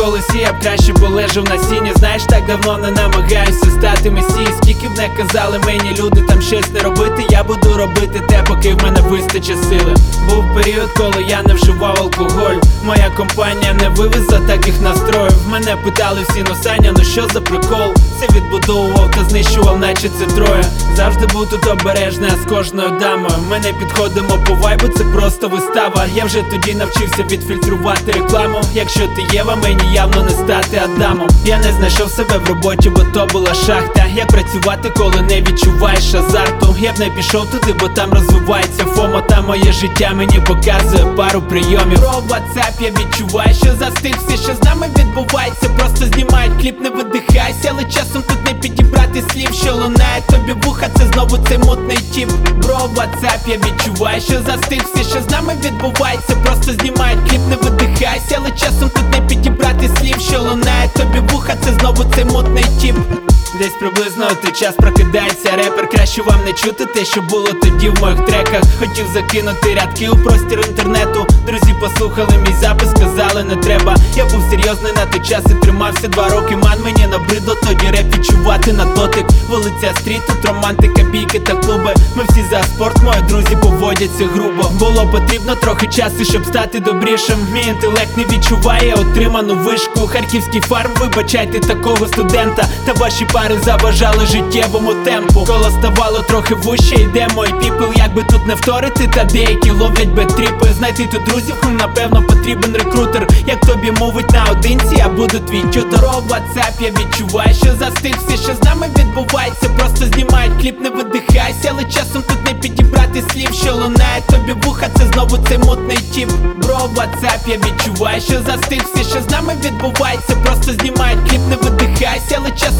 колесі, я б краще полежав на сіні. Знаєш, так давно не намагаюся стати месією. Скільки б не казали мені люди там щось не робити, я буду робити те, поки в мене вистачить сили. Був період, коли я не вживав алкоголь. Моя компанія не вивезла таких настроїв. Мене питали всі: ну Саня, ну що за прикол? Все відбудовував та знищував, наче це троє. Завжди був тут обережний, а з кожною дамою ми не підходимо по вайбу, це просто вистава. Я вже тоді навчився відфільтрувати рекламу. Якщо ти Єва, мені явно не стати Адамом. Я не знайшов себе в роботі, бо то була шахта. Як працювати, коли не відчуваєш азарту? Я б не пішов туди, бо там розвивається фомо. Та моє життя мені показує пару прийомів. Про WhatsApp я відчуваю, що застиг все, що з нами відбувається. Просто знімають кліп, не видихайся, але часом тут не підібрати слів, що лунає тобі вуха, це знову цей мутний тіп. Бро, WhatsApp я відчуваю, що застиг все, що з нами відбувається. Просто знімають кліп, не видихайся, але часом тут не підібрати слів, що лунає тобі вуха, це знову цей мутний тіп. Десь приблизно у той час прокидається репер. Краще вам не чути те, що було тоді в моїх треках. Хотів закинути рядки у простір інтернету. Друзі послухали мій запис, сказали не треба. Я був серйозний на той час і тримався 2 роки. Ман, мені набридло тоді реп відчувати на дотик. Вулиця стріт, тут романтика, бійки та клуби. Ми всі за спорт, мої друзі поводяться грубо. Було потрібно трохи часу, щоб стати добрішим. Мій інтелект не відчуває отриману вишку. Харківський фарм, вибачайте такого студента. Та ваші пари заважали життєвому темпу. Коло ставало трохи вуще, йде мой піпл. Як би тут не вторити, та деякі ловлять бетріпи. Знайти тут друзів, напевно потрібен рекрутер. Як тобі мовить наодинці, я буду твій тютор. Про WhatsApp я відчуваю, що застиг все, що з нами відбувається. Просто знімають кліп, не видихайся, але часом тут не підібрати слів, що лунає тобі вуха, це знову цей мутний тіп. Бро, WhatsApp я відчуваю, що застиг все, що з нами відбувається. Просто знімають кліп, не видихайся, але часом